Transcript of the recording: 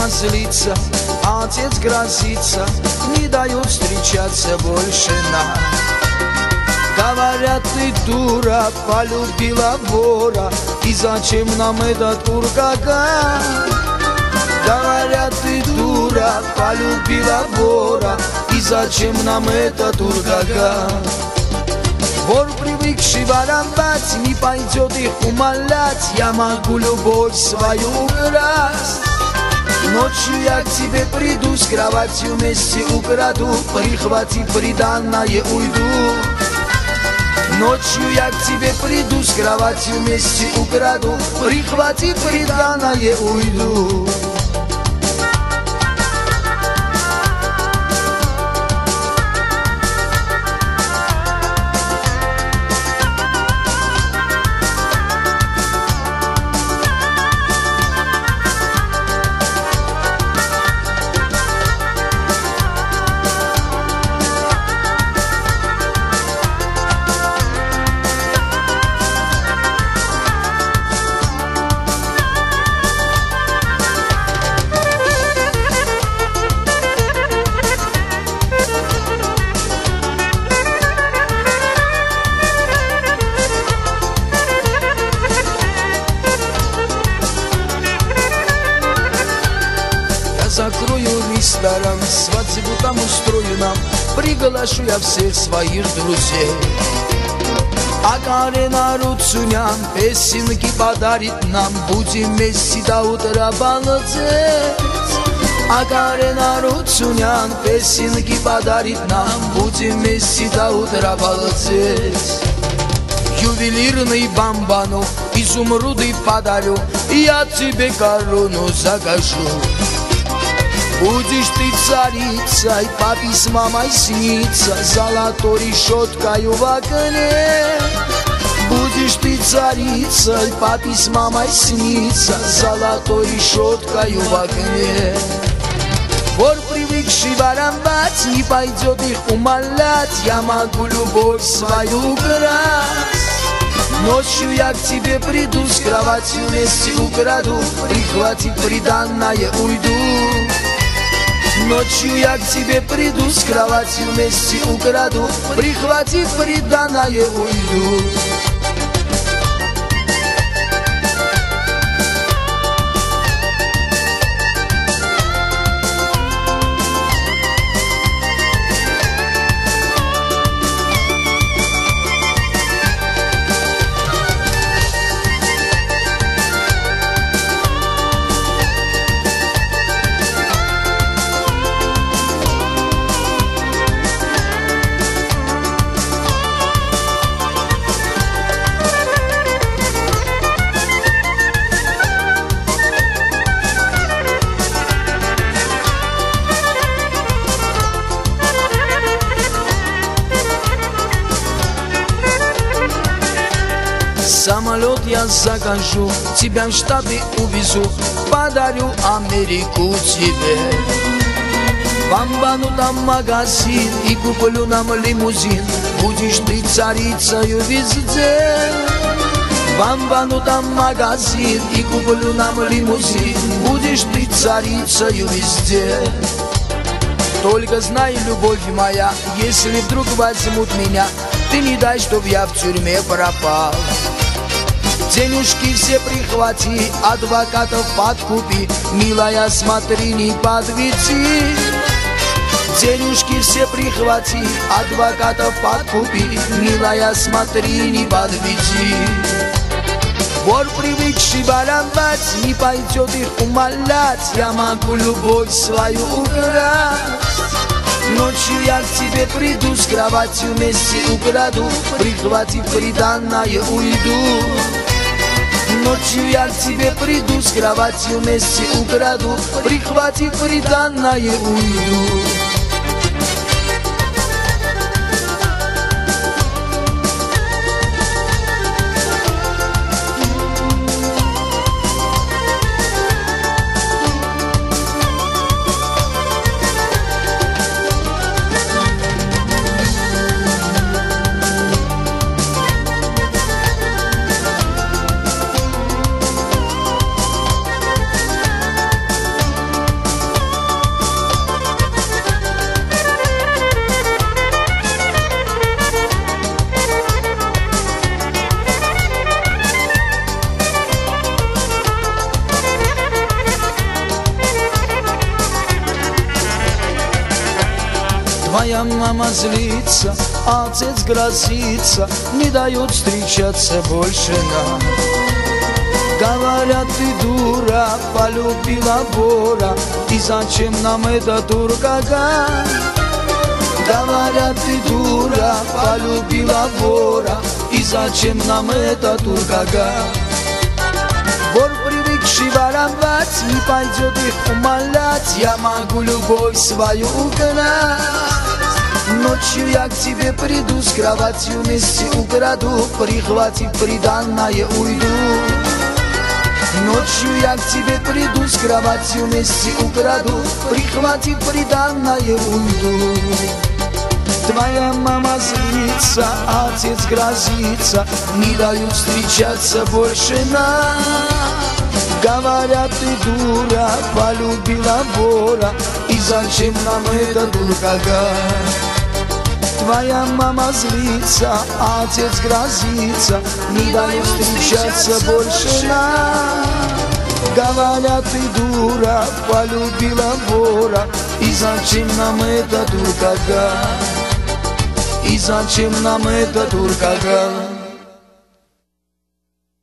злится, отец грозится, не дает встречаться больше нам. Говорят, ты дура, полюбила вора, и зачем нам этот ураган? Говорят, ты дура, полюбила вора, и зачем нам этот ураган? Вор, привыкший воровать, не пойдет их умолять. Я могу любовь свою украсть. Ночью я к тебе приду, с кроватью вместе украду, прихватив приданное, уйду. Ночью я к тебе приду, с кроватью вместе украду, прихватив приданное, уйду. Закрою ресторан, свадьбу там устрою нам, приглашу я всех своих друзей. А Карена Руцунян песенки подарит нам, будем вместе до утра балдеть. А Карена Руцунян песенки подарит нам, будем вместе до утра балдеть. Ювелирный бамбану, изумруды подарю, я тебе корону закажу. Будешь ты царицей, папе с мамой снится, золотой решеткою в окне. Будешь ты царицей, папе с мамой снится, золотой решеткою в окне. Вор, привыкший воровать, не пойдет их умолять. Я могу любовь свою украсть. Ночью я к тебе приду, с кроватью вместе украду, прихватив приданное, уйду. Ночью я к тебе приду, с кроватью вместе украду, прихватив приданное, уйду. Самолет я закажу, тебя в Штаты увезу, подарю Америку тебе. Бамбану там магазин и куплю нам лимузин, будешь ты царицею везде. Бамбану там магазин и куплю нам лимузин, будешь ты царицею везде. Только знай, любовь моя, если вдруг возьмут меня, ты не дай, чтоб я в тюрьме пропал. Денежки все прихвати, адвокатов подкупи, милая, смотри, не подведи. Денежки все прихвати, адвокатов подкупи, милая, смотри, не подведи. Вор, привыкший воровать, не пойдет их умолять. Я могу любовь свою украсть. Ночью я к тебе приду, с кроватью вместе украду, прихватив приданное, уйду. Ночью я к тебе приду, с кроватью вместе украду, прихватив приданное, уйду. Твоя мама злится, а отец грозится, не дает встречаться больше нам. Говорят, ты дура, полюбила вора, и зачем нам эта тургага? Говорят, ты дура, полюбила вора, и зачем нам эта тургага? Вор, привыкший воровать, не пойдет их умолять. Я могу любовь свою украсть. Ночью я к тебе приду, с кроватью вместе украду, прихватив приданное уйду. Ночью я к тебе приду, с кроватью вместе украду, прихватив приданное уйду. Твоя мама злится, отец грозится, не дают встречаться больше нам. Говорят, ты дура, полюбила вора, и зачем нам эта тургага? Твоя мама злится, отец грозится, не дают встречаться больше нам. Говорят, ты дура, полюбила вора, и зачем нам эта тургага? И зачем нам эта тургага?